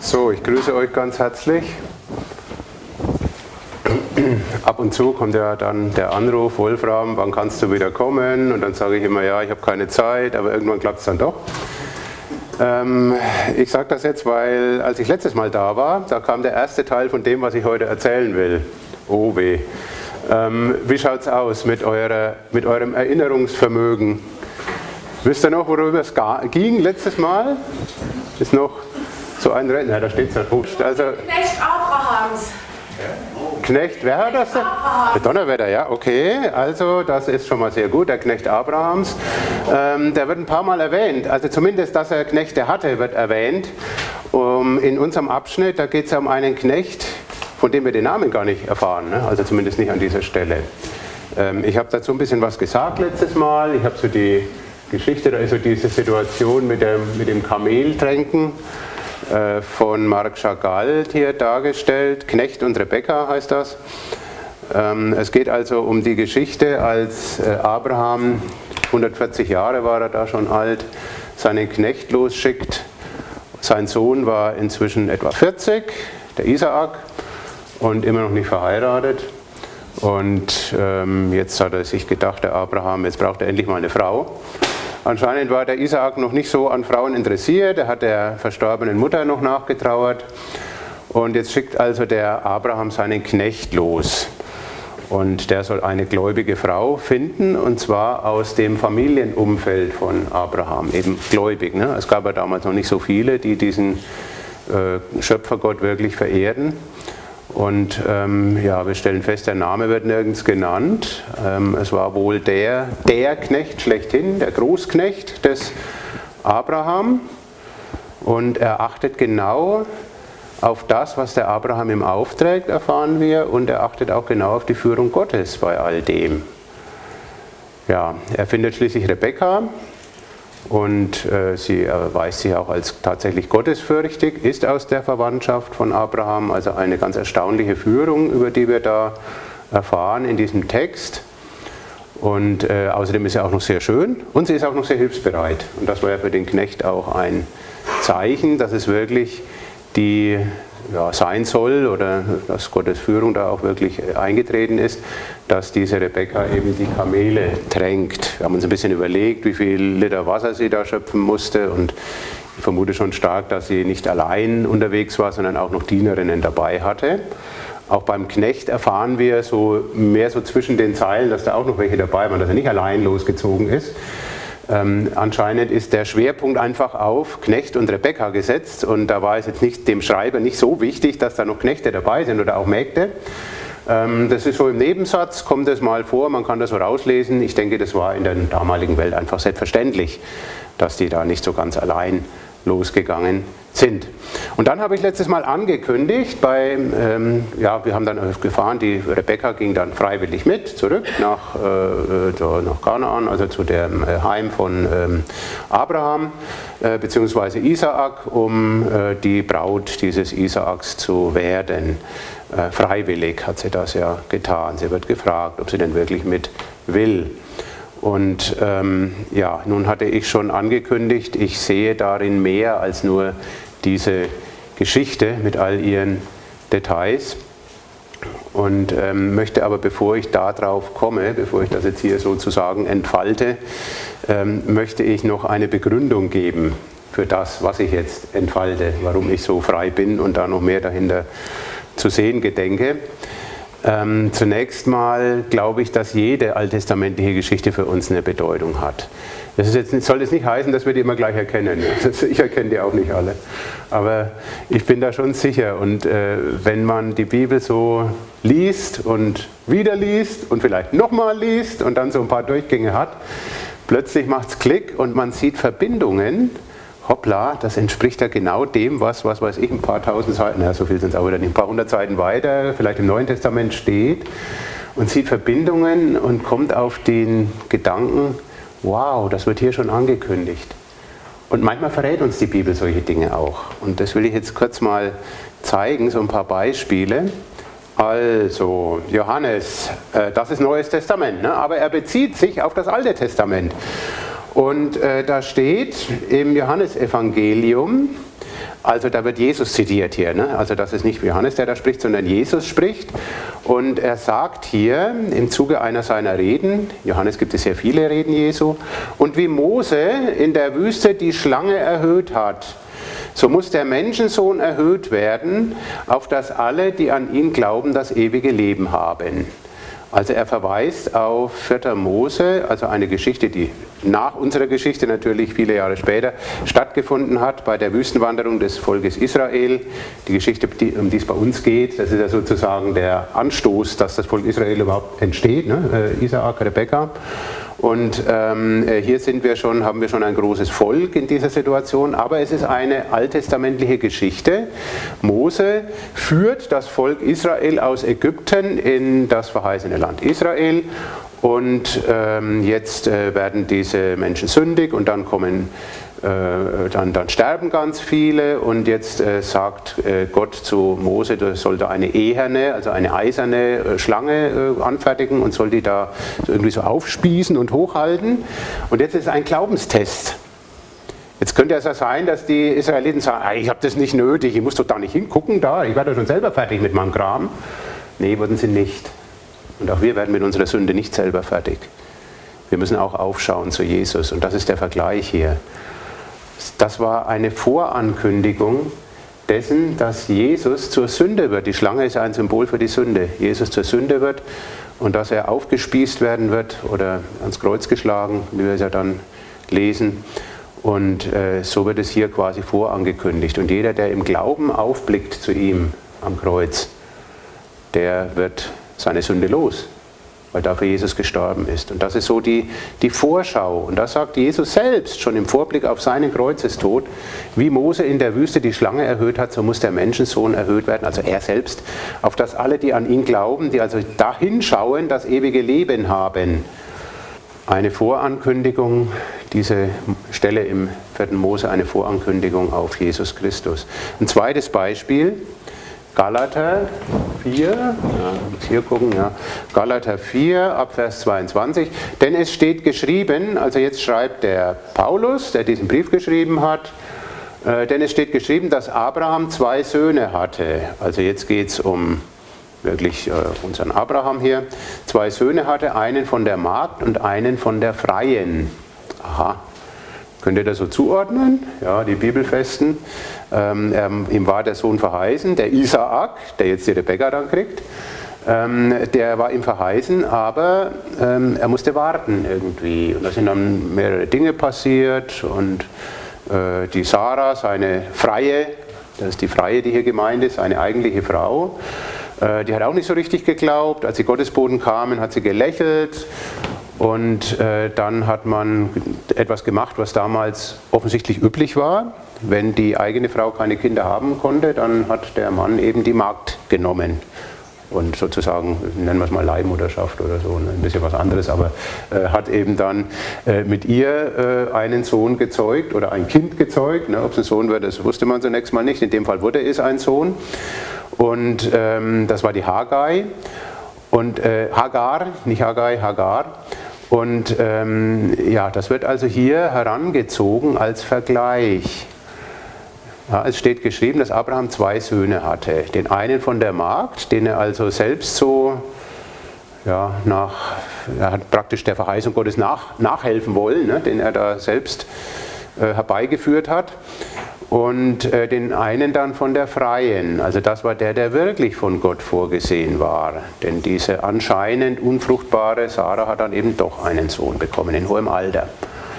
So, ich grüße euch ganz herzlich. Ab und zu kommt ja dann der Anruf, Wolfram, wann kannst du wieder kommen? Und dann sage ich immer, ja, ich habe keine Zeit, aber irgendwann klappt es dann doch. Ich sage das jetzt, weil als ich letztes Mal da war, da kam der erste Teil von dem, was ich heute erzählen will. Oh weh. Wie schaut es aus mit eurem Erinnerungsvermögen? Wisst ihr noch, worüber es ging letztes Mal? Ist noch so ein Redner, da steht es ja. Also, Knecht Abrahams. Knecht, wer war das? Der Donnerwetter, ja, okay. Also das ist schon mal sehr gut, der Knecht Abrahams. Der wird ein paar Mal erwähnt, also zumindest, dass er Knechte hatte, wird erwähnt. In unserem Abschnitt, da geht es um einen Knecht, von dem wir den Namen gar nicht erfahren, ne? Also zumindest nicht an dieser Stelle. Ich habe dazu ein bisschen was gesagt letztes Mal. Ich habe so die Geschichte, also diese Situation mit dem Kameltränken von Marc Chagall hier dargestellt. Knecht und Rebekka heißt das. Es geht also um die Geschichte, als Abraham, 140 Jahre war er da schon alt, seinen Knecht losschickt. Sein Sohn war inzwischen etwa 40, der Isaak, und immer noch nicht verheiratet. Und jetzt hat er sich gedacht, der Abraham, jetzt braucht er endlich mal eine Frau. Anscheinend war der Isaak noch nicht so an Frauen interessiert, er hat der verstorbenen Mutter noch nachgetrauert. Und jetzt schickt also der Abraham seinen Knecht los. Und der soll eine gläubige Frau finden, und zwar aus dem Familienumfeld von Abraham, eben gläubig. Ne? Es gab ja damals noch nicht so viele, die diesen Schöpfergott wirklich verehrten. Und ja, wir stellen fest, der Name wird nirgends genannt. Es war wohl der Knecht schlechthin, der Großknecht des Abraham. Und er achtet genau auf das, was der Abraham ihm aufträgt, erfahren wir. Und er achtet auch genau auf die Führung Gottes bei all dem. Ja, er findet schließlich Rebekka. Und sie erweist sich auch als tatsächlich gottesfürchtig, ist aus der Verwandtschaft von Abraham, also eine ganz erstaunliche Führung, über die wir da erfahren in diesem Text. Und außerdem ist sie auch noch sehr schön und sie ist auch noch sehr hilfsbereit. Und das war ja für den Knecht auch ein Zeichen, dass es wirklich die sein soll oder dass Gottes Führung da auch wirklich eingetreten ist, dass diese Rebekka eben die Kamele tränkt. Wir haben uns ein bisschen überlegt, wie viel Liter Wasser sie da schöpfen musste, und ich vermute schon stark, dass sie nicht allein unterwegs war, sondern auch noch Dienerinnen dabei hatte. Auch beim Knecht erfahren wir mehr so zwischen den Zeilen, dass da auch noch welche dabei waren, dass er nicht allein losgezogen ist. Anscheinend ist der Schwerpunkt einfach auf Knecht und Rebekka gesetzt, und da war es jetzt nicht dem Schreiber nicht so wichtig, dass da noch Knechte dabei sind oder auch Mägde. Das ist so im Nebensatz, kommt das mal vor, man kann das so rauslesen. Ich denke, das war in der damaligen Welt einfach selbstverständlich, dass die da nicht so ganz allein losgegangen sind. Und dann habe ich letztes Mal angekündigt, wir haben dann gefahren, die Rebekka ging dann freiwillig mit zurück nach Kanaan, also zu dem Heim von Abraham bzw. Isaak, um die Braut dieses Isaaks zu werden. Freiwillig hat sie das ja getan. Sie wird gefragt, ob sie denn wirklich mit will. Und nun hatte ich schon angekündigt, ich sehe darin mehr als nur diese Geschichte mit all ihren Details, und möchte aber, bevor ich darauf komme, bevor ich das jetzt hier sozusagen entfalte, möchte ich noch eine Begründung geben für das, was ich jetzt entfalte, warum ich so frei bin und da noch mehr dahinter zu sehen gedenke. Zunächst mal glaube ich, dass jede alttestamentliche Geschichte für uns eine Bedeutung hat. Soll jetzt nicht heißen, dass wir die immer gleich erkennen. Ich erkenne die auch nicht alle. Aber ich bin da schon sicher. Und wenn man die Bibel so liest und wieder liest und vielleicht nochmal liest und dann so ein paar Durchgänge hat, plötzlich macht es Klick und man sieht Verbindungen. Hoppla, das entspricht ja genau dem, was weiß ich, ein paar tausend Seiten, so viel sind es auch wieder nicht, ein paar hundert Seiten weiter, vielleicht im Neuen Testament steht, und sieht Verbindungen und kommt auf den Gedanken, wow, das wird hier schon angekündigt. Und manchmal verrät uns die Bibel solche Dinge auch. Und das will ich jetzt kurz mal zeigen, so ein paar Beispiele. Also, Johannes, das ist Neues Testament, ne? Aber er bezieht sich auf das Alte Testament. Und da steht im Johannesevangelium, Also da wird Jesus zitiert hier, ne? Also das ist nicht Johannes, der da spricht, sondern Jesus spricht. Und er sagt hier im Zuge einer seiner Reden, Johannes gibt es sehr viele Reden Jesu, und wie Mose in der Wüste die Schlange erhöht hat, so muss der Menschensohn erhöht werden, auf dass alle, die an ihn glauben, das ewige Leben haben. Also er verweist auf 4. Mose, also eine Geschichte, die nach unserer Geschichte natürlich viele Jahre später stattgefunden hat, bei der Wüstenwanderung des Volkes Israel. Die Geschichte, um die es bei uns geht, das ist ja sozusagen der Anstoß, dass das Volk Israel überhaupt entsteht, ne? Isaak, Rebekka. Und hier haben wir schon ein großes Volk in dieser Situation, aber es ist eine alttestamentliche Geschichte. Mose führt das Volk Israel aus Ägypten in das verheißene Land Israel und jetzt werden diese Menschen sündig und dann dann sterben ganz viele und jetzt sagt Gott zu Mose, du sollst eine eherne, also eine eiserne Schlange anfertigen und soll die da irgendwie so aufspießen und hochhalten. Und jetzt ist es ein Glaubenstest. Jetzt könnte es ja sein, dass die Israeliten sagen, ich habe das nicht nötig, ich muss doch da nicht hingucken, ich werde schon selber fertig mit meinem Kram. Nee, wurden sie nicht. Und auch wir werden mit unserer Sünde nicht selber fertig. Wir müssen auch aufschauen zu Jesus und das ist der Vergleich hier. Das war eine Vorankündigung dessen, dass Jesus zur Sünde wird. Die Schlange ist ein Symbol für die Sünde. Jesus zur Sünde wird und dass er aufgespießt werden wird oder ans Kreuz geschlagen, wie wir es ja dann lesen. Und so wird es hier quasi vorangekündigt. Und jeder, der im Glauben aufblickt zu ihm am Kreuz, der wird seine Sünde los, weil dafür Jesus gestorben ist. Und das ist so die Vorschau. Und das sagt Jesus selbst schon im Vorblick auf seinen Kreuzestod. Wie Mose in der Wüste die Schlange erhöht hat, so muss der Menschensohn erhöht werden, also er selbst, auf dass alle, die an ihn glauben, die also dahin schauen, das ewige Leben haben. Eine Vorankündigung, diese Stelle im 4. Mose, eine Vorankündigung auf Jesus Christus. Ein zweites Beispiel, Galater 4, hier gucken, ja. Galater 4, ab Vers 22. Denn es steht geschrieben, also jetzt schreibt der Paulus, der diesen Brief geschrieben hat, denn es steht geschrieben, dass Abraham 2 Söhne hatte. Also jetzt geht es um wirklich unseren Abraham hier. 2 Söhne hatte, einen von der Magd und einen von der Freien. Aha. Könnt ihr das so zuordnen? Ja, die Bibelfesten. Ihm war der Sohn verheißen, der Isaak, der jetzt die Rebekka dann kriegt. Der war ihm verheißen, aber er musste warten irgendwie. Und da sind dann mehrere Dinge passiert. Und die Sarah, seine Freie, das ist die Freie, die hier gemeint ist, seine eigentliche Frau, die hat auch nicht so richtig geglaubt. Als die Gottesboten kamen, hat sie gelächelt. Und dann hat man etwas gemacht, was damals offensichtlich üblich war. Wenn die eigene Frau keine Kinder haben konnte, dann hat der Mann eben die Magd genommen. Und sozusagen, nennen wir es mal Leihmutterschaft oder so, ein bisschen was anderes, aber hat eben dann mit ihr einen Sohn gezeugt oder ein Kind gezeugt. Ne, ob es ein Sohn wird, das wusste man zunächst mal nicht. In dem Fall wurde es ein Sohn. Und das war die Hagai. Und Hagar, nicht Hagai, Hagar. Und ja, das wird also hier herangezogen als Vergleich. Ja, es steht geschrieben, dass Abraham 2 Söhne hatte. Den einen von der Magd, den er also selbst so, ja, er hat praktisch der Verheißung Gottes nachhelfen wollen, ne, den er da selbst herbeigeführt hat. Und den einen dann von der Freien, also das war der wirklich von Gott vorgesehen war. Denn diese anscheinend unfruchtbare Sarah hat dann eben doch einen Sohn bekommen, in hohem Alter.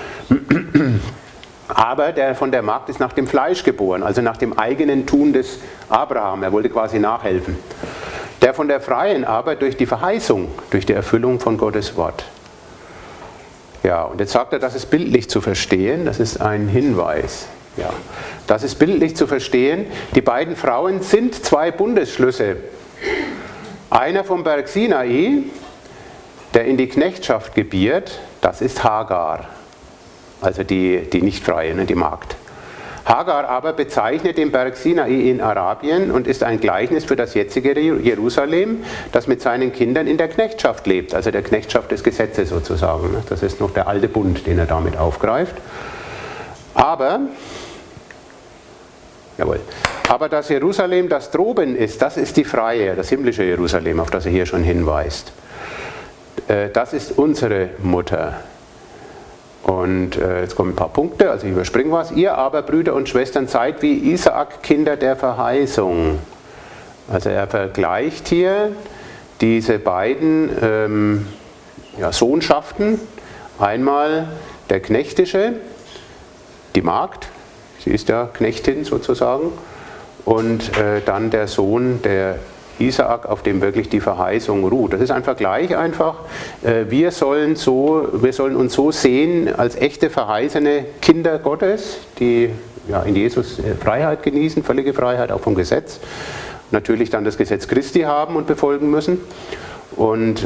Aber der von der Magd ist nach dem Fleisch geboren, also nach dem eigenen Tun des Abraham. Er wollte quasi nachhelfen. Der von der Freien aber durch die Verheißung, durch die Erfüllung von Gottes Wort. Ja, und jetzt sagt er, das ist bildlich zu verstehen, das ist ein Hinweis. Ja, das ist bildlich zu verstehen. Die beiden Frauen sind 2 Bundesschlüsse. Einer vom Berg Sinai, der in die Knechtschaft gebiert, das ist Hagar. Also die Nichtfreie, ne, die Magd. Hagar aber bezeichnet den Berg Sinai in Arabien und ist ein Gleichnis für das jetzige Jerusalem, das mit seinen Kindern in der Knechtschaft lebt, also der Knechtschaft des Gesetzes sozusagen. Ne. Das ist noch der alte Bund, den er damit aufgreift. Aber Jawohl. Aber das Jerusalem, das droben ist, das ist die freie, das himmlische Jerusalem, auf das er hier schon hinweist. Das ist unsere Mutter. Und jetzt kommen ein paar Punkte, also ich überspringe was. Ihr aber, Brüder und Schwestern, seid wie Isaak, Kinder der Verheißung. Also er vergleicht hier diese beiden Sohnschaften. Einmal der knechtische, die Magd, sie ist ja Knechtin sozusagen, und dann der Sohn, der Isaak, auf dem wirklich die Verheißung ruht. Das ist ein Vergleich einfach. Wir sollen uns so sehen als echte verheißene Kinder Gottes, die in Jesus Freiheit genießen, völlige Freiheit auch vom Gesetz. Natürlich dann das Gesetz Christi haben und befolgen müssen. Und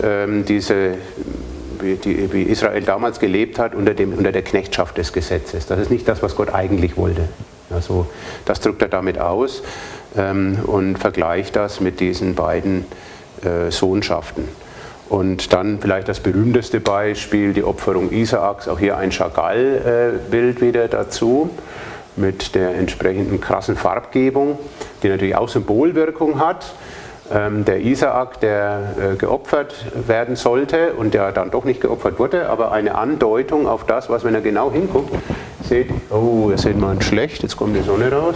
wie Israel damals gelebt hat, unter der Knechtschaft des Gesetzes. Das ist nicht das, was Gott eigentlich wollte. Also, das drückt er damit aus und vergleicht das mit diesen beiden Sohnschaften. Und dann vielleicht das berühmteste Beispiel, die Opferung Isaaks, auch hier ein Chagall-Bild wieder dazu, mit der entsprechenden krassen Farbgebung, die natürlich auch Symbolwirkung hat. Der Isaak, der geopfert werden sollte und der dann doch nicht geopfert wurde, aber eine Andeutung auf das, was, wenn er genau hinguckt, seht, ihr seht mal schlecht, jetzt kommt die Sonne raus.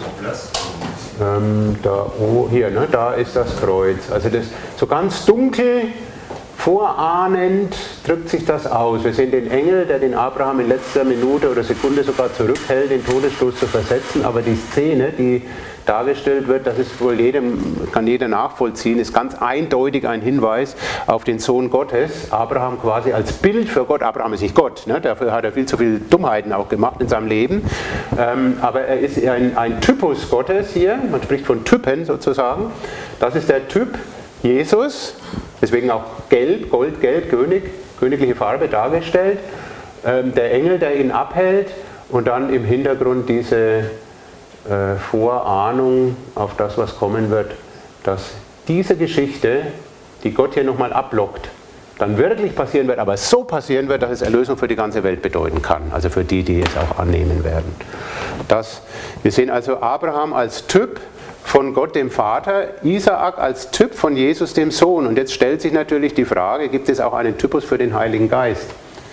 Da ist das Kreuz. Also das so ganz dunkel, vorahnend drückt sich das aus. Wir sehen den Engel, der den Abraham in letzter Minute oder Sekunde sogar zurückhält, den Todesstoß zu versetzen, aber die Szene, die dargestellt wird, das ist wohl kann jeder nachvollziehen, ist ganz eindeutig ein Hinweis auf den Sohn Gottes, Abraham quasi als Bild für Gott. Abraham ist nicht Gott, ne? Dafür hat er viel zu viele Dummheiten auch gemacht in seinem Leben, aber er ist ein Typus Gottes hier, man spricht von Typen sozusagen. Das ist der Typ Jesus, deswegen auch gelb, goldgelb, königliche Farbe dargestellt, der Engel, der ihn abhält, und dann im Hintergrund diese Vorahnung auf das, was kommen wird, dass diese Geschichte, die Gott hier nochmal ablockt, dann wirklich passieren wird, aber so passieren wird, dass es Erlösung für die ganze Welt bedeuten kann, also für die, die es auch annehmen werden. Wir sehen also Abraham als Typ von Gott dem Vater, Isaak als Typ von Jesus dem Sohn. Und jetzt stellt sich natürlich die Frage, gibt es auch einen Typus für den Heiligen Geist?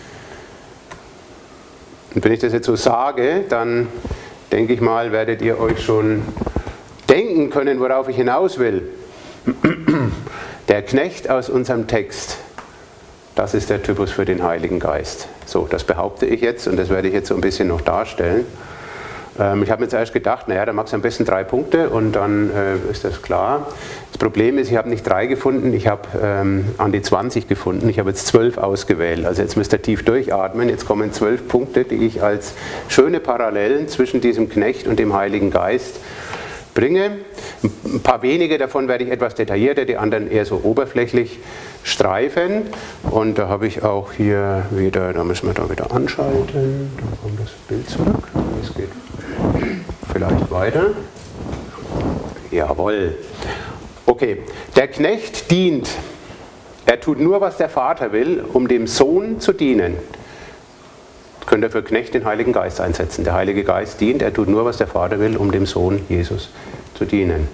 Und wenn ich das jetzt so sage, dann denke ich mal, werdet ihr euch schon denken können, worauf ich hinaus will. Der Knecht aus unserem Text, das ist der Typus für den Heiligen Geist. So, das behaupte ich jetzt und das werde ich jetzt so ein bisschen noch darstellen. Ich habe mir zuerst gedacht, da magst du am besten 3 Punkte und dann ist das klar. Das Problem ist, ich habe nicht 3 gefunden, ich habe an die 20 gefunden. Ich habe jetzt 12 ausgewählt. Also jetzt müsst ihr tief durchatmen. Jetzt kommen 12 Punkte, die ich als schöne Parallelen zwischen diesem Knecht und dem Heiligen Geist bringe. Ein paar wenige davon werde ich etwas detaillierter, die anderen eher so oberflächlich streifen. Und da habe ich auch hier wieder, da müssen wir da wieder anschalten. Dann kommt das Bild zurück. Es geht vielleicht weiter. Jawohl. Okay, der Knecht dient. Er tut nur, was der Vater will, um dem Sohn zu dienen. Könnt ihr für Knecht den Heiligen Geist einsetzen. Der Heilige Geist dient, er tut nur, was der Vater will, um dem Sohn Jesus zu dienen.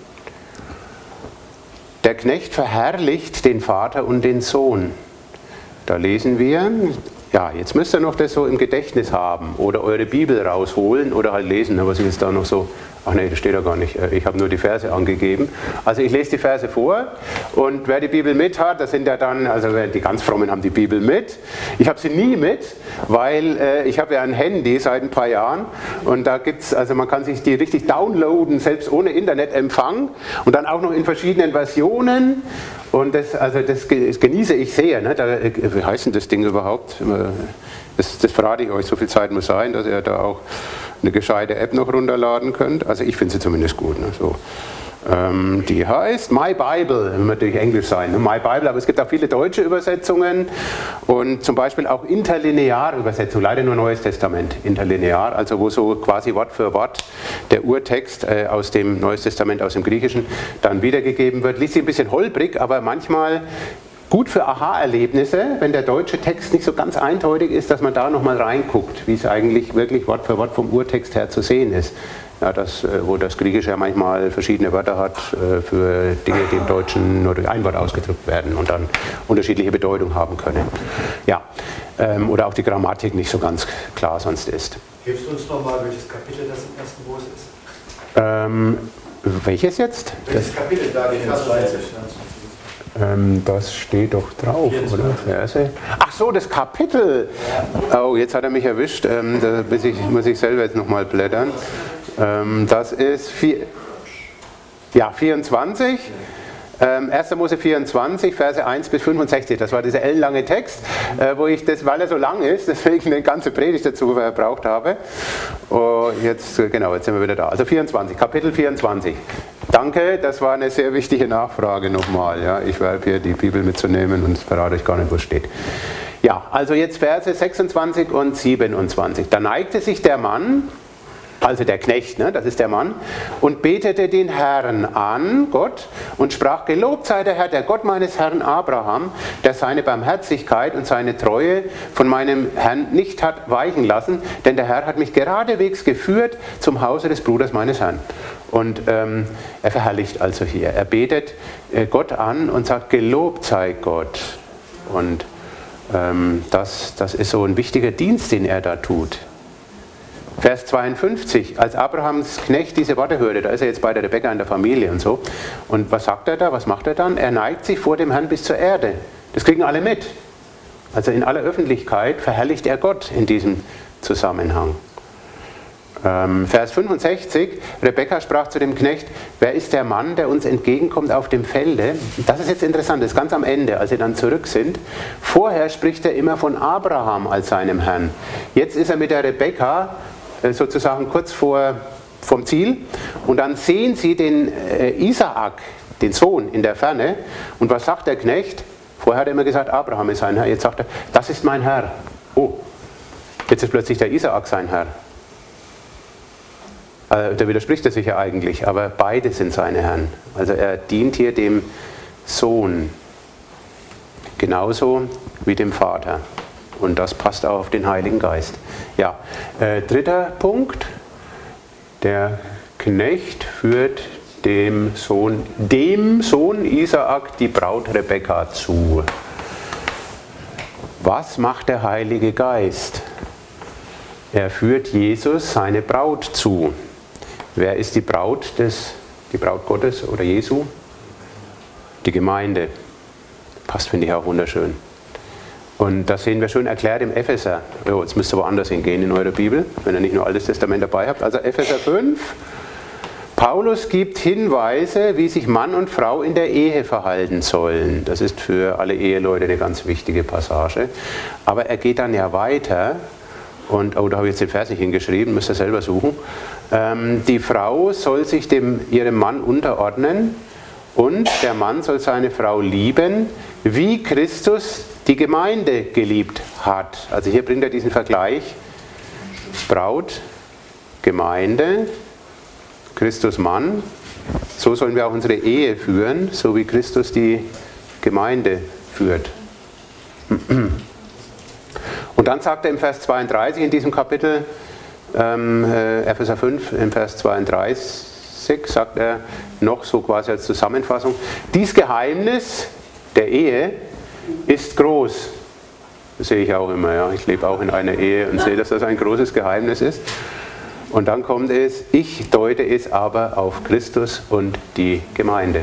Der Knecht verherrlicht den Vater und den Sohn. Da lesen wir, jetzt müsst ihr noch das so im Gedächtnis haben oder eure Bibel rausholen oder halt lesen, was ist jetzt da noch so. Ach nee, das steht da gar nicht. Ich habe nur die Verse angegeben. Also ich lese die Verse vor und wer die Bibel mit hat, das sind ja dann, also die ganz Frommen haben die Bibel mit. Ich habe sie nie mit, weil ich habe ja ein Handy seit ein paar Jahren und da gibt's, also man kann sich die richtig downloaden, selbst ohne Internetempfang und dann auch noch in verschiedenen Versionen. Und das genieße ich sehr. Ne? Wie heißt denn das Ding überhaupt? Das verrate ich euch, so viel Zeit muss sein, dass ihr da auch eine gescheite App noch runterladen könnt. Also ich finde sie zumindest gut. Ne? So. Die heißt My Bible, muss natürlich Englisch sein, ne? My Bible, aber es gibt auch viele deutsche Übersetzungen und zum Beispiel auch interlineare Übersetzungen, leider nur Neues Testament, interlinear, also wo so quasi Wort für Wort der Urtext aus dem Neues Testament, aus dem Griechischen dann wiedergegeben wird. Liest sich ein bisschen holprig, aber manchmal gut für Aha-Erlebnisse, wenn der deutsche Text nicht so ganz eindeutig ist, dass man da nochmal reinguckt, wie es eigentlich wirklich Wort für Wort vom Urtext her zu sehen ist. Ja, wo das Griechische ja manchmal verschiedene Wörter hat für Dinge, die im Deutschen nur durch ein Wort ausgedrückt werden und dann unterschiedliche Bedeutung haben können. Ja, oder auch die Grammatik nicht so ganz klar sonst ist. Hilfst du uns nochmal, welches Kapitel das im ersten Mose ist? Welches jetzt? Welches Kapitel da, die Vers 20? Das steht doch drauf, 24. Oder? Verse. Ach so, das Kapitel. Oh, jetzt hat er mich erwischt. Da muss ich selber jetzt nochmal blättern. Das ist 24. 1. Mose 24, Verse 1 bis 65. Das war dieser ellenlange Text, wo ich das, weil er so lang ist, deswegen eine ganze Predigt dazu verbraucht habe. Jetzt sind wir wieder da. Also 24, Kapitel 24. Danke, das war eine sehr wichtige Nachfrage nochmal. Ja, ich werbe hier die Bibel mitzunehmen und verrate euch gar nicht, wo es steht. Ja, also jetzt Verse 26 und 27. Da neigte sich der Mann, also der Knecht, ne, das ist der Mann, und betete den Herrn an, Gott, und sprach: Gelobt sei der Herr, der Gott meines Herrn Abraham, der seine Barmherzigkeit und seine Treue von meinem Herrn nicht hat weichen lassen, denn der Herr hat mich geradewegs geführt zum Hause des Bruders meines Herrn. Und er verherrlicht also hier, er betet Gott an und sagt: Gelobt sei Gott. Und das ist so ein wichtiger Dienst, den er da tut. Vers 52, als Abrahams Knecht diese Worte hörte, da ist er jetzt bei der Rebekka in der Familie und so. Und was sagt er da, was macht er dann? Er neigt sich vor dem Herrn bis zur Erde. Das kriegen alle mit. Also in aller Öffentlichkeit verherrlicht er Gott in diesem Zusammenhang. Vers 65, Rebekka sprach zu dem Knecht: Wer ist der Mann, der uns entgegenkommt auf dem Felde? Das ist jetzt interessant, das ist ganz am Ende, als sie dann zurück sind. Vorher spricht er immer von Abraham als seinem Herrn. Jetzt ist er mit der Rebekka sozusagen kurz vom Ziel, und dann sehen sie den Isaak, den Sohn, in der Ferne. Und was sagt der Knecht? Vorher hat er immer gesagt, Abraham ist sein Herr. Jetzt sagt er, das ist mein Herr. Oh, jetzt ist plötzlich der Isaak sein Herr. Da widerspricht er sich ja eigentlich, aber beide sind seine Herren. Also er dient hier dem Sohn genauso wie dem Vater. Und das passt auch auf den Heiligen Geist. Ja, dritter Punkt. Der Knecht führt dem Sohn Isaak die Braut Rebekka zu. Was macht der Heilige Geist? Er führt Jesus seine Braut zu. Wer ist die Braut Gottes oder Jesu? Die Gemeinde. Passt, finde ich, auch wunderschön. Und das sehen wir schön erklärt im Epheser. Oh, jetzt müsst ihr woanders hingehen in eurer Bibel, wenn ihr nicht nur Altes Testament dabei habt. Also Epheser 5. Paulus gibt Hinweise, wie sich Mann und Frau in der Ehe verhalten sollen. Das ist für alle Eheleute eine ganz wichtige Passage. Aber er geht dann ja weiter. Und, da habe ich jetzt den Vers nicht hingeschrieben, müsst ihr selber suchen. Die Frau soll sich ihrem Mann unterordnen und der Mann soll seine Frau lieben, wie Christus die Gemeinde geliebt hat. Also hier bringt er diesen Vergleich: Braut, Gemeinde, Christus Mann. So sollen wir auch unsere Ehe führen, so wie Christus die Gemeinde führt. Und dann sagt er im Vers 32 in diesem Kapitel, Epheser 5, im Vers 32, sagt er noch so quasi als Zusammenfassung: Dies Geheimnis der Ehe ist groß. Das sehe ich auch immer, ja. Ich lebe auch in einer Ehe und sehe, dass das ein großes Geheimnis ist. Und dann kommt es: Ich deute es aber auf Christus und die Gemeinde.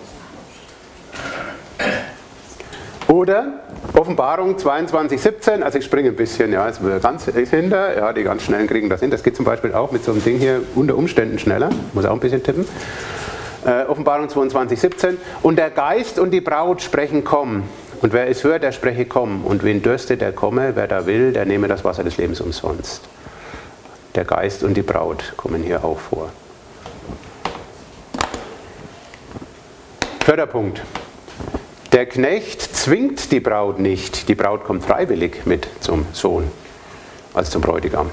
Oder Offenbarung 22,17, also ich springe ein bisschen, ja, jetzt ganz hinter, ja, die ganz Schnellen kriegen das hin. Das geht zum Beispiel auch mit so einem Ding hier unter Umständen schneller, muss auch ein bisschen tippen. Offenbarung 22,17. Und der Geist und die Braut sprechen: Komm. Und wer es hört, der spreche: Komm. Und wen dürstet, der komme. Wer da will, der nehme das Wasser des Lebens umsonst. Der Geist und die Braut kommen hier auch vor. Vierter Punkt. Der Knecht zwingt die Braut nicht. Die Braut kommt freiwillig mit zum Sohn, als zum Bräutigam.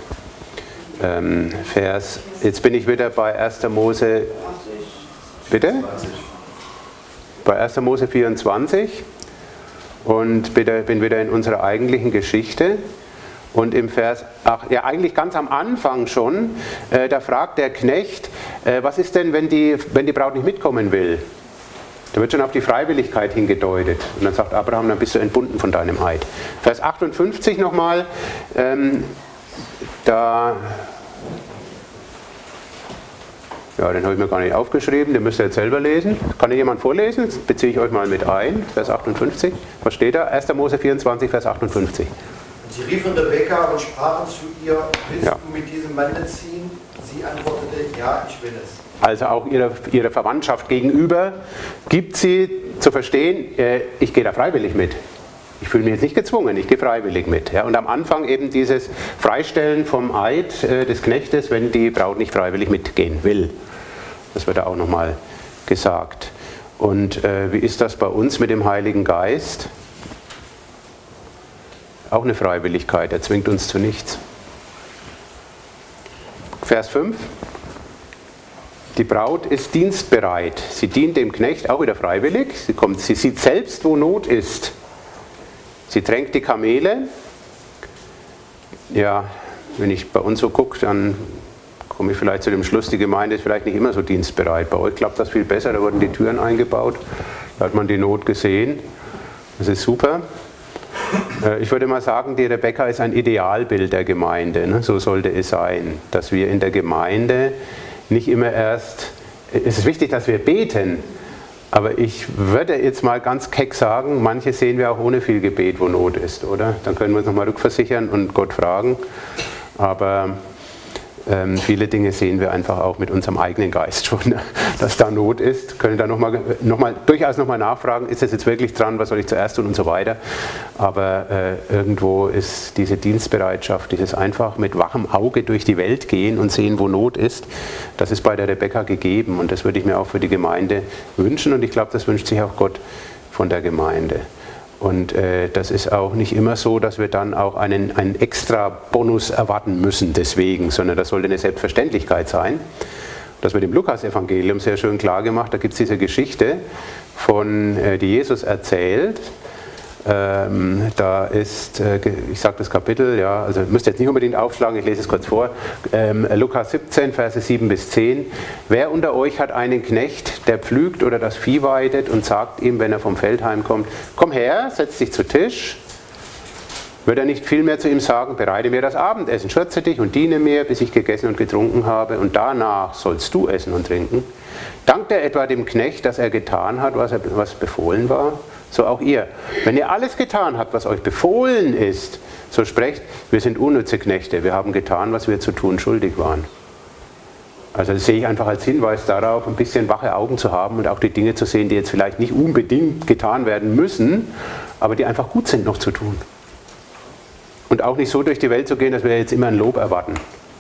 Jetzt bin ich wieder bei 1. Mose. Bitte? Bei 1. Mose 24 und bin wieder in unserer eigentlichen Geschichte. Und im Vers 8, ja eigentlich ganz am Anfang schon, da fragt der Knecht, was ist denn, wenn die Braut nicht mitkommen will? Da wird schon auf die Freiwilligkeit hingedeutet. Und dann sagt Abraham, dann bist du entbunden von deinem Eid. Vers 58 nochmal, ja, den habe ich mir gar nicht aufgeschrieben, den müsst ihr jetzt selber lesen. Kann ich jemand vorlesen? Jetzt beziehe ich euch mal mit ein, Vers 58. Was steht da? 1. Mose 24, Vers 58. Sie riefen Rebekka und sprachen zu ihr, willst du mit diesem Manne ziehen? Sie antwortete, ja, ich will es. Also auch ihrer Verwandtschaft gegenüber gibt sie zu verstehen, ich gehe da freiwillig mit. Ich fühle mich jetzt nicht gezwungen, ich gehe freiwillig mit. Ja, und am Anfang eben dieses Freistellen vom Eid des Knechtes, wenn die Braut nicht freiwillig mitgehen will. Das wird da auch nochmal gesagt. Und wie ist das bei uns mit dem Heiligen Geist? Auch eine Freiwilligkeit, er zwingt uns zu nichts. Vers 5. Die Braut ist dienstbereit. Sie dient dem Knecht auch wieder freiwillig. Sie sieht selbst, wo Not ist. Sie tränkt die Kamele. Ja, wenn ich bei uns so gucke, dann komme ich vielleicht zu dem Schluss, die Gemeinde ist vielleicht nicht immer so dienstbereit. Bei euch klappt das viel besser, da wurden die Türen eingebaut, da hat man die Not gesehen. Das ist super. Ich würde mal sagen, die Rebekka ist ein Idealbild der Gemeinde. So sollte es sein, dass wir in der Gemeinde nicht immer erst, es ist wichtig, dass wir beten, aber ich würde jetzt mal ganz keck sagen, manche sehen wir auch ohne viel Gebet, wo Not ist, oder? Dann können wir uns nochmal rückversichern und Gott fragen, aber viele Dinge sehen wir einfach auch mit unserem eigenen Geist schon, dass da Not ist, können da durchaus nochmal nachfragen, ist das jetzt wirklich dran, was soll ich zuerst tun und so weiter, aber irgendwo ist diese Dienstbereitschaft, dieses einfach mit wachem Auge durch die Welt gehen und sehen, wo Not ist, das ist bei der Rebekka gegeben und das würde ich mir auch für die Gemeinde wünschen und ich glaube, das wünscht sich auch Gott von der Gemeinde. Und das ist auch nicht immer so, dass wir dann auch einen extra Bonus erwarten müssen deswegen, sondern das sollte eine Selbstverständlichkeit sein. Das wird im Lukas-Evangelium sehr schön klar gemacht. Da gibt es diese Geschichte, die Jesus erzählt. Da ist, ich sage das Kapitel, ja, also müsst ihr jetzt nicht unbedingt aufschlagen, ich lese es kurz vor. Lukas 17, Verse 7 bis 10. Wer unter euch hat einen Knecht, der pflügt oder das Vieh weidet und sagt ihm, wenn er vom Feld heimkommt, komm her, setz dich zu Tisch? Wird er nicht vielmehr zu ihm sagen, bereite mir das Abendessen, schürze dich und diene mir, bis ich gegessen und getrunken habe und danach sollst du essen und trinken? Dankt er etwa dem Knecht, dass er getan hat, was befohlen war? So auch ihr. Wenn ihr alles getan habt, was euch befohlen ist, so sprecht, wir sind unnütze Knechte, wir haben getan, was wir zu tun schuldig waren. Also das sehe ich einfach als Hinweis darauf, ein bisschen wache Augen zu haben und auch die Dinge zu sehen, die jetzt vielleicht nicht unbedingt getan werden müssen, aber die einfach gut sind noch zu tun. Und auch nicht so durch die Welt zu gehen, dass wir jetzt immer ein Lob erwarten.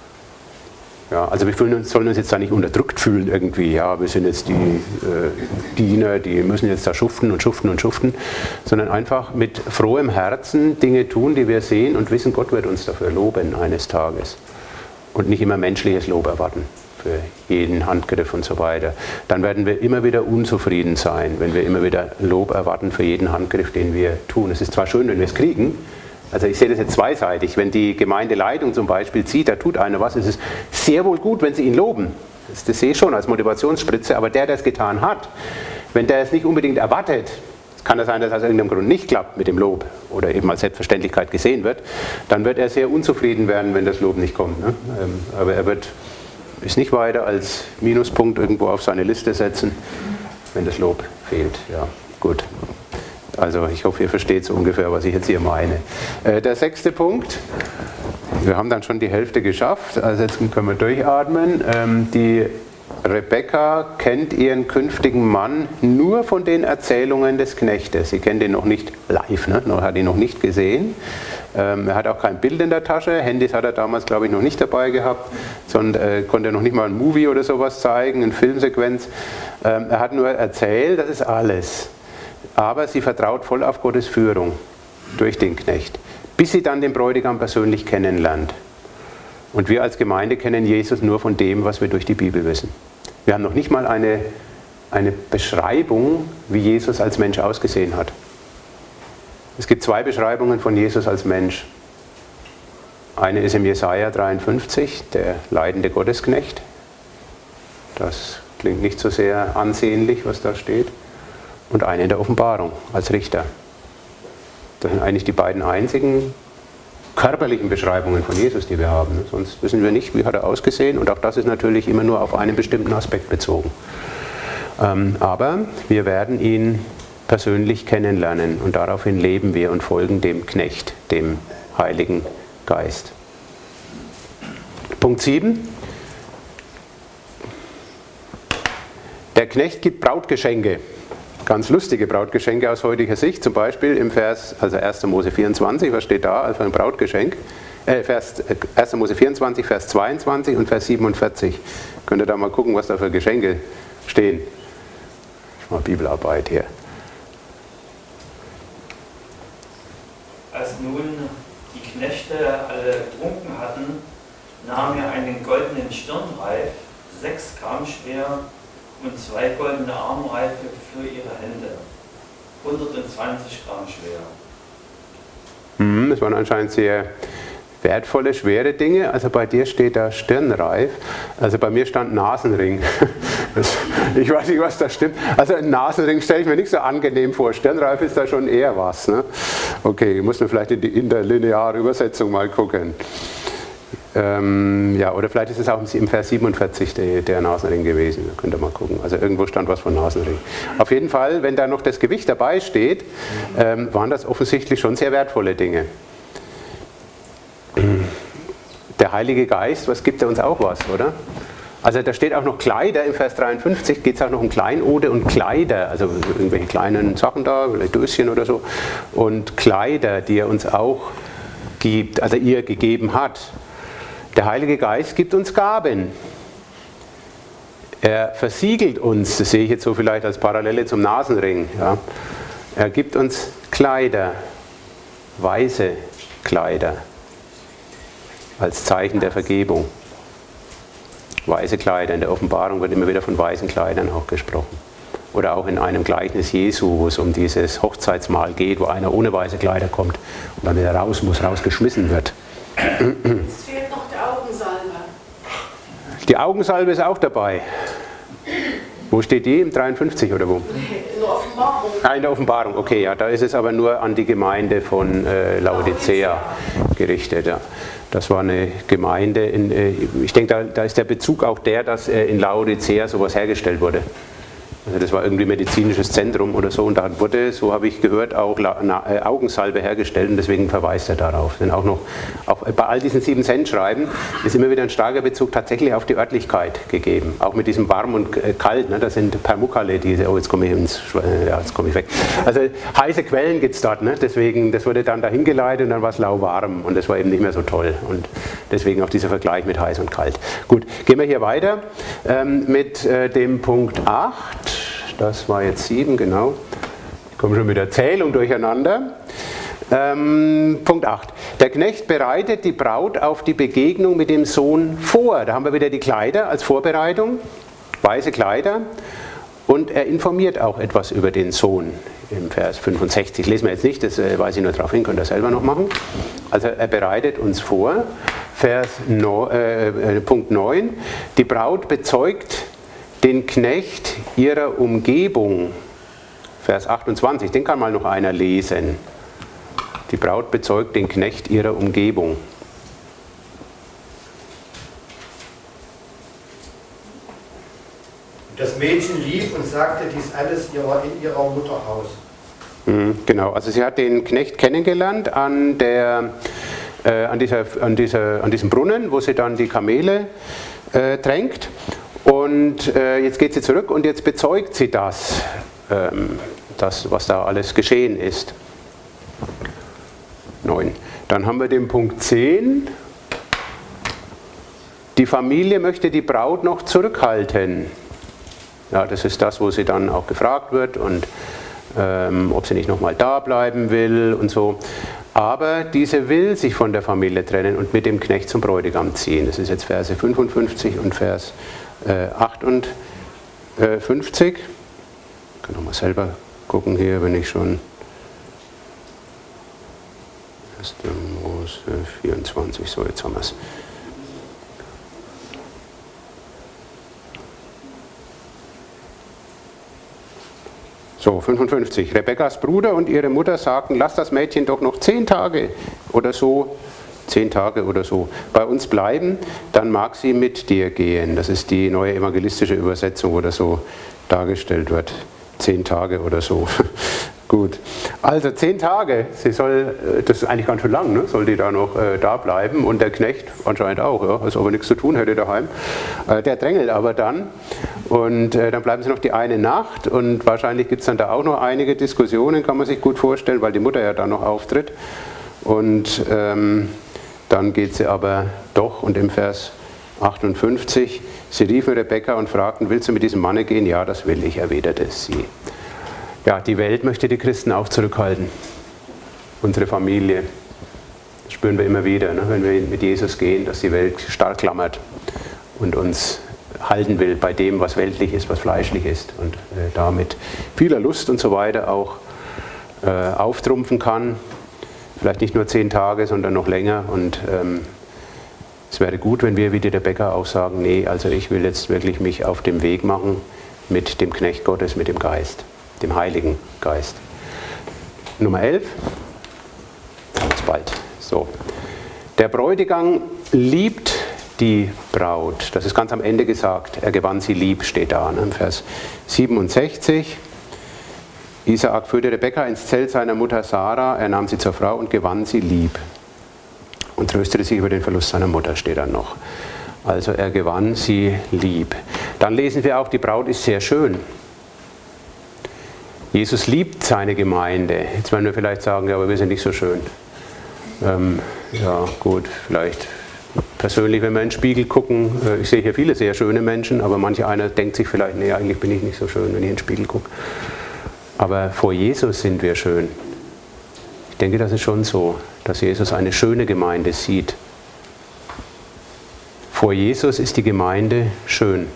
Ja, also wir sollen uns jetzt da nicht unterdrückt fühlen irgendwie, ja, wir sind jetzt die Diener, die müssen jetzt da schuften und schuften und schuften, sondern einfach mit frohem Herzen Dinge tun, die wir sehen und wissen, Gott wird uns dafür loben eines Tages. Und nicht immer menschliches Lob erwarten für jeden Handgriff und so weiter. Dann werden wir immer wieder unzufrieden sein, wenn wir immer wieder Lob erwarten für jeden Handgriff, den wir tun. Es ist zwar schön, wenn wir es kriegen, also ich sehe das jetzt zweiseitig, wenn die Gemeindeleitung zum Beispiel sieht, da tut einer was, ist es sehr wohl gut, wenn sie ihn loben. Das sehe ich schon als Motivationsspritze, aber der es getan hat, wenn der es nicht unbedingt erwartet, kann es sein, dass es aus irgendeinem Grund nicht klappt mit dem Lob oder eben als Selbstverständlichkeit gesehen wird, dann wird er sehr unzufrieden werden, wenn das Lob nicht kommt. Ne? Aber er ist nicht weiter als Minuspunkt irgendwo auf seine Liste setzen, wenn das Lob fehlt. Ja, gut. Also ich hoffe, ihr versteht so ungefähr, was ich jetzt hier meine. Der 6. Punkt, wir haben dann schon die Hälfte geschafft, also jetzt können wir durchatmen. Die Rebekka kennt ihren künftigen Mann nur von den Erzählungen des Knechtes. Sie kennt ihn noch nicht live, ne? Hat ihn noch nicht gesehen. Er hat auch kein Bild in der Tasche, Handys hat er damals, glaube ich, noch nicht dabei gehabt, sondern konnte noch nicht mal ein Movie oder sowas zeigen, eine Filmsequenz. Er hat nur erzählt, das ist alles. Aber sie vertraut voll auf Gottes Führung durch den Knecht, bis sie dann den Bräutigam persönlich kennenlernt. Und wir als Gemeinde kennen Jesus nur von dem, was wir durch die Bibel wissen. Wir haben noch nicht mal eine Beschreibung, wie Jesus als Mensch ausgesehen hat. Es gibt 2 Beschreibungen von Jesus als Mensch. Eine ist im Jesaja 53, der leidende Gottesknecht. Das klingt nicht so sehr ansehnlich, was da steht. Und eine in der Offenbarung als Richter. Das sind eigentlich die beiden einzigen körperlichen Beschreibungen von Jesus, die wir haben. Sonst wissen wir nicht, wie hat er ausgesehen. Und auch das ist natürlich immer nur auf einen bestimmten Aspekt bezogen. Aber wir werden ihn persönlich kennenlernen und daraufhin leben wir und folgen dem Knecht, dem Heiligen Geist. Punkt 7. Der Knecht gibt Brautgeschenke. Ganz lustige Brautgeschenke aus heutiger Sicht, zum Beispiel im Vers, also 1. Mose 24, was steht da als ein Brautgeschenk? 1. Mose 24, Vers 22 und Vers 47. Könnt ihr da mal gucken, was da für Geschenke stehen? Mal Bibelarbeit hier. Als nun die Knechte alle getrunken hatten, nahm er einen goldenen Stirnreif, 6 Gramm schwer, und 2 goldene Armreife für ihre Hände, 120 Gramm schwer. Das waren anscheinend sehr wertvolle, schwere Dinge. Also bei dir steht da Stirnreif, also bei mir stand Nasenring. Ich weiß nicht, was da stimmt. Also ein Nasenring stelle ich mir nicht so angenehm vor. Stirnreif ist da schon eher was. Ne? Okay, muss man vielleicht in die interlineare Übersetzung mal gucken. Ja, oder vielleicht ist es auch im Vers 47 der Nasenring gewesen. Da könnt ihr mal gucken. Also irgendwo stand was von Nasenring. Auf jeden Fall, wenn da noch das Gewicht dabei steht, waren das offensichtlich schon sehr wertvolle Dinge. Der Heilige Geist, was gibt er uns auch was, oder? Also da steht auch noch Kleider, im Vers 53 geht es auch noch um Kleinode und Kleider, also irgendwelche kleinen Sachen da, vielleicht Döschen oder so. Und Kleider, die er uns auch gibt, also ihr gegeben hat. Der Heilige Geist gibt uns Gaben. Er versiegelt uns, das sehe ich jetzt so vielleicht als Parallele zum Nasenring. Ja. Er gibt uns Kleider, weiße Kleider, als Zeichen der Vergebung. Weiße Kleider, in der Offenbarung wird immer wieder von weißen Kleidern auch gesprochen. Oder auch in einem Gleichnis Jesu, wo es um dieses Hochzeitsmahl geht, wo einer ohne weiße Kleider kommt und dann wieder raus muss, rausgeschmissen wird. Es fehlt noch die Augensalbe. Die Augensalbe ist auch dabei. Wo steht die? Im 53 oder wo? In der Offenbarung. In der Offenbarung, okay, ja, da ist es aber nur an die Gemeinde von Laodicea gerichtet. Ja. Das war eine Gemeinde, ich denke, da ist der Bezug auch der, dass in Laodicea sowas hergestellt wurde. Also das war irgendwie medizinisches Zentrum oder so und da wurde, so habe ich gehört, auch Augensalbe hergestellt und deswegen verweist er darauf. Denn auch bei all diesen 7-Cent-Schreiben ist immer wieder ein starker Bezug tatsächlich auf die Örtlichkeit gegeben. Auch mit diesem warm und kalt, ne? Das sind Permukale, jetzt komme ich weg. Also heiße Quellen gibt es dort, ne? Deswegen, das wurde dann dahin geleitet und dann war es lauwarm und das war eben nicht mehr so toll. Und deswegen auch dieser Vergleich mit heiß und kalt. Gut, gehen wir hier weiter mit dem Punkt 8. Das war jetzt 7, genau. Ich komme schon mit der Zählung durcheinander. Punkt 8. Der Knecht bereitet die Braut auf die Begegnung mit dem Sohn vor. Da haben wir wieder die Kleider als Vorbereitung, weiße Kleider. Und er informiert auch etwas über den Sohn im Vers 65. Lesen wir jetzt nicht, das weise ich nur darauf hin, könnt ihr selber noch machen. Also er bereitet uns vor. Punkt 9. Die Braut bezeugt den Knecht ihrer Umgebung. Vers 28, den kann mal noch einer lesen. Die Braut bezeugt den Knecht ihrer Umgebung. Das Mädchen lief und sagte dies alles in ihrer Mutter Haus. Genau, also sie hat den Knecht kennengelernt an diesem Brunnen, wo sie dann die Kamele tränkt. Und jetzt geht sie zurück und jetzt bezeugt sie das, was da alles geschehen ist. 9. Dann haben wir den Punkt 10. Die Familie möchte die Braut noch zurückhalten. Ja, das ist das, wo sie dann auch gefragt wird und ob sie nicht nochmal da bleiben will und so. Aber diese will sich von der Familie trennen und mit dem Knecht zum Bräutigam ziehen. Das ist jetzt Verse 55 und Vers 58. Ich kann nochmal selber gucken hier, wenn ich schon 1. Aus 24, so jetzt haben wir es. So, 55. Rebekkas Bruder und ihre Mutter sagten, lass das Mädchen doch noch 10 Tage oder so, 10 Tage oder so, bei uns bleiben, dann mag sie mit dir gehen. Das ist die neue evangelistische Übersetzung, wo das so dargestellt wird. 10 Tage oder so. Gut. Also 10 Tage, das ist eigentlich ganz schön lang, ne? Soll die da noch da bleiben und der Knecht anscheinend auch, ja, als ob er nichts zu tun hätte daheim. Der drängelt aber dann und dann bleiben sie noch die eine Nacht und wahrscheinlich gibt es dann da auch noch einige Diskussionen, kann man sich gut vorstellen, weil die Mutter ja dann noch auftritt und dann geht sie aber doch und im Vers 58, sie riefen Rebekka und fragten, willst du mit diesem Manne gehen? Ja, das will ich, erwiderte sie. Ja, die Welt möchte die Christen auch zurückhalten. Unsere Familie. Das spüren wir immer wieder, ne, wenn wir mit Jesus gehen, dass die Welt stark klammert und uns halten will bei dem, was weltlich ist, was fleischlich ist und damit vieler Lust und so weiter auch auftrumpfen kann. Vielleicht nicht nur 10 Tage, sondern noch länger. Und es wäre gut, wenn wir wie die Rebekka auch sagen, nee, also ich will jetzt wirklich mich auf den Weg machen mit dem Knecht Gottes, mit dem Geist, dem Heiligen Geist. Nummer 11. Ganz bald. So. Der Bräutigam liebt die Braut. Das ist ganz am Ende gesagt. Er gewann sie lieb, steht da, ne, im Vers 67. Isaak führte Rebekka ins Zelt seiner Mutter Sarah, er nahm sie zur Frau und gewann sie lieb. Und tröstete sich über den Verlust seiner Mutter, steht dann noch. Also er gewann sie lieb. Dann lesen wir auch, die Braut ist sehr schön. Jesus liebt seine Gemeinde. Jetzt werden wir vielleicht sagen, ja, aber wir sind nicht so schön. Ja gut, vielleicht persönlich, wenn wir in den Spiegel gucken, ich sehe hier viele sehr schöne Menschen, aber manch einer denkt sich vielleicht, nee, eigentlich bin ich nicht so schön, wenn ich in den Spiegel gucke. Aber vor Jesus sind wir schön. Ich denke, das ist schon so, dass Jesus eine schöne Gemeinde sieht. Vor Jesus ist die Gemeinde schön.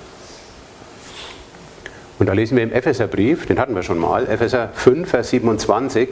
Und da lesen wir im Epheserbrief, den hatten wir schon mal, Epheser 5, Vers 27.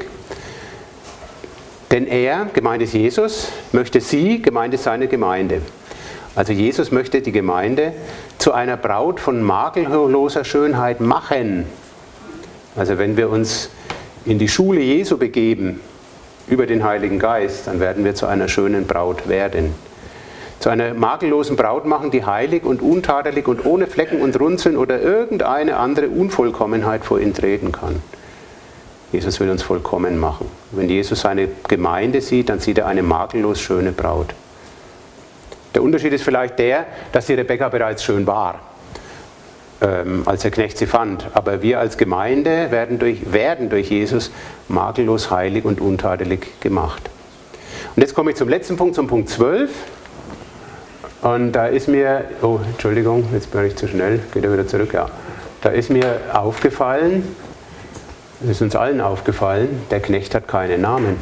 Denn er, gemeint ist Jesus, möchte sie, gemeint ist seine Gemeinde. Also Jesus möchte die Gemeinde zu einer Braut von makelloser Schönheit machen. Also wenn wir uns in die Schule Jesu begeben, über den Heiligen Geist, dann werden wir zu einer schönen Braut werden. Zu einer makellosen Braut machen, die heilig und untadelig und ohne Flecken und Runzeln oder irgendeine andere Unvollkommenheit vor ihn treten kann. Jesus will uns vollkommen machen. Wenn Jesus seine Gemeinde sieht, dann sieht er eine makellos schöne Braut. Der Unterschied ist vielleicht der, dass die Rebekka bereits schön war, als der Knecht sie fand. Aber wir als Gemeinde werden durch Jesus makellos heilig und untadelig gemacht. Und jetzt komme ich zum letzten Punkt, zum Punkt 12. Und da ist mir, oh Entschuldigung, jetzt bin ich zu schnell, geht er wieder zurück, ja. Da ist mir aufgefallen, es ist uns allen aufgefallen, der Knecht hat keinen Namen.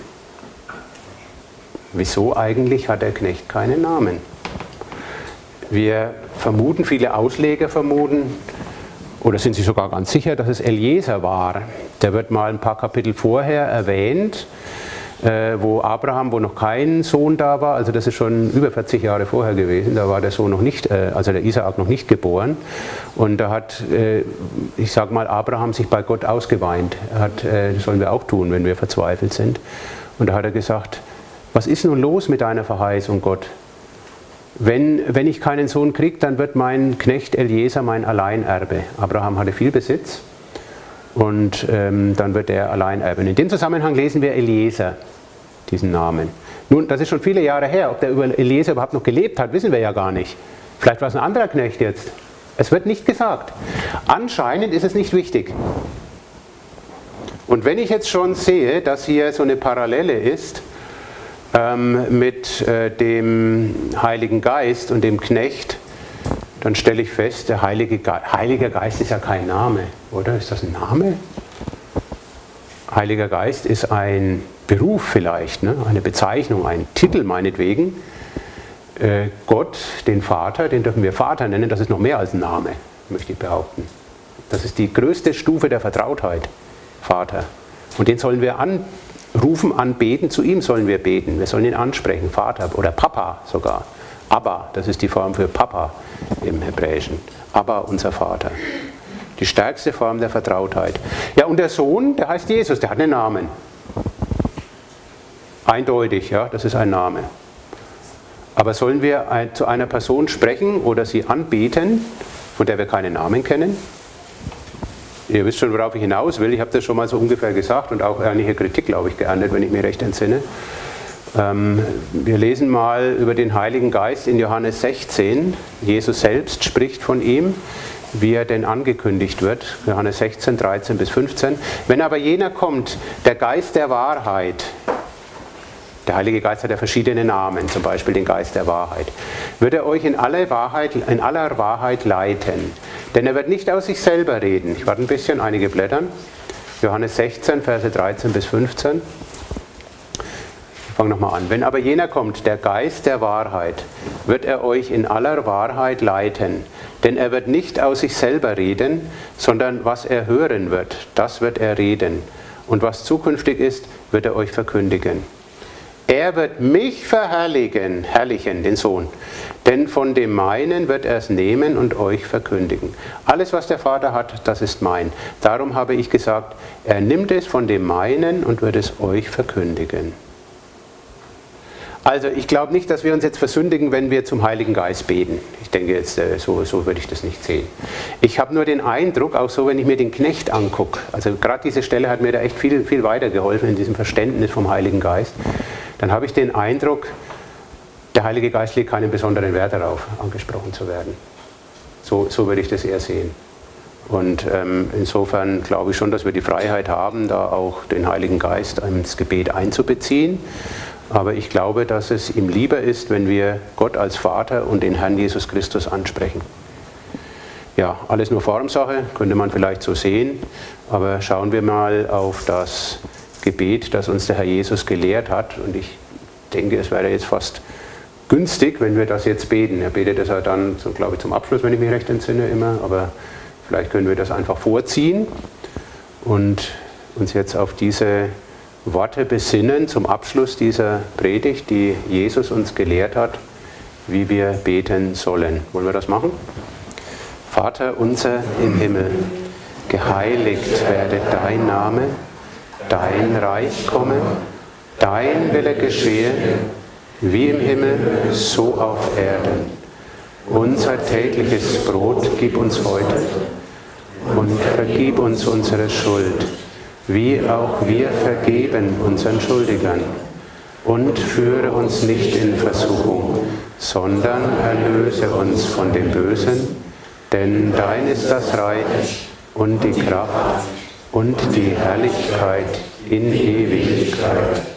Wieso eigentlich hat der Knecht keinen Namen? Wir vermuten, viele Ausleger vermuten, oder sind sich sogar ganz sicher, dass es Eliezer war. Der wird mal ein paar Kapitel vorher erwähnt, wo noch kein Sohn da war, also das ist schon über 40 Jahre vorher gewesen, da war der Sohn noch nicht, also der Isaak noch nicht geboren. Und da hat, ich sage mal, Abraham sich bei Gott ausgeweint. Das sollen wir auch tun, wenn wir verzweifelt sind. Und da hat er gesagt, was ist nun los mit deiner Verheißung, Gott? Wenn ich keinen Sohn kriege, dann wird mein Knecht Eliezer mein Alleinerbe. Abraham hatte viel Besitz und dann wird er Alleinerbe. In dem Zusammenhang lesen wir Eliezer, diesen Namen. Nun, das ist schon viele Jahre her. Ob der Eliezer überhaupt noch gelebt hat, wissen wir ja gar nicht. Vielleicht war es ein anderer Knecht jetzt. Es wird nicht gesagt. Anscheinend ist es nicht wichtig. Und wenn ich jetzt schon sehe, dass hier so eine Parallele ist, mit dem Heiligen Geist und dem Knecht, dann stelle ich fest, der Heiliger Geist ist ja kein Name, oder? Ist das ein Name? Heiliger Geist ist ein Beruf vielleicht, ne? Eine Bezeichnung, ein Titel meinetwegen. Gott, den Vater, den dürfen wir Vater nennen, das ist noch mehr als ein Name, möchte ich behaupten. Das ist die größte Stufe der Vertrautheit, Vater. Und den sollen wir rufen an, beten, zu ihm sollen wir beten. Wir sollen ihn ansprechen, Vater oder Papa sogar. Abba, das ist die Form für Papa im Hebräischen. Abba, unser Vater. Die stärkste Form der Vertrautheit. Ja, und der Sohn, der heißt Jesus, der hat einen Namen. Eindeutig, ja, das ist ein Name. Aber sollen wir zu einer Person sprechen oder sie anbeten, von der wir keinen Namen kennen? Ihr wisst schon, worauf ich hinaus will. Ich habe das schon mal so ungefähr gesagt und auch ähnliche Kritik, glaube ich, geerntet, wenn ich mich recht entsinne. Wir lesen mal über den Heiligen Geist in Johannes 16. Jesus selbst spricht von ihm, wie er denn angekündigt wird. Johannes 16, 13 bis 15. Wenn aber jener kommt, der Geist der Wahrheit, der Heilige Geist hat ja verschiedene Namen, zum Beispiel den Geist der Wahrheit, wird er euch in aller Wahrheit leiten. Denn er wird nicht aus sich selber reden. Ich warte ein bisschen, einige blättern. Johannes 16, Verse 13 bis 15. Ich fange nochmal an. Wenn aber jener kommt, der Geist der Wahrheit, wird er euch in aller Wahrheit leiten. Denn er wird nicht aus sich selber reden, sondern was er hören wird, das wird er reden. Und was zukünftig ist, wird er euch verkündigen. Er wird mich herrlichen, den Sohn. Denn von dem meinen wird er es nehmen und euch verkündigen. Alles, was der Vater hat, das ist mein. Darum habe ich gesagt, er nimmt es von dem meinen und wird es euch verkündigen. Also ich glaube nicht, dass wir uns jetzt versündigen, wenn wir zum Heiligen Geist beten. Ich denke jetzt, so würde ich das nicht sehen. Ich habe nur den Eindruck, auch so, wenn ich mir den Knecht angucke, also gerade diese Stelle hat mir da echt viel weitergeholfen in diesem Verständnis vom Heiligen Geist, dann habe ich den Eindruck, der Heilige Geist legt keinen besonderen Wert darauf, angesprochen zu werden. So würde ich das eher sehen. Und insofern glaube ich schon, dass wir die Freiheit haben, da auch den Heiligen Geist ins Gebet einzubeziehen. Aber ich glaube, dass es ihm lieber ist, wenn wir Gott als Vater und den Herrn Jesus Christus ansprechen. Ja, alles nur Formsache, könnte man vielleicht so sehen. Aber schauen wir mal auf das Gebet, das uns der Herr Jesus gelehrt hat. Und ich denke, es wäre jetzt fast günstig, wenn wir das jetzt beten. Er betet das ja dann, glaube ich, zum Abschluss, wenn ich mich recht entsinne, immer. Aber vielleicht können wir das einfach vorziehen und uns jetzt auf diese Worte besinnen zum Abschluss dieser Predigt, die Jesus uns gelehrt hat, wie wir beten sollen. Wollen wir das machen? Vater unser im Himmel, geheiligt werde dein Name, dein Reich komme, dein Wille geschehe, wie im Himmel, so auf Erden. Unser tägliches Brot gib uns heute und vergib uns unsere Schuld, wie auch wir vergeben unseren Schuldigern. Und führe uns nicht in Versuchung, sondern erlöse uns von dem Bösen, denn dein ist das Reich und die Kraft und die Herrlichkeit in Ewigkeit.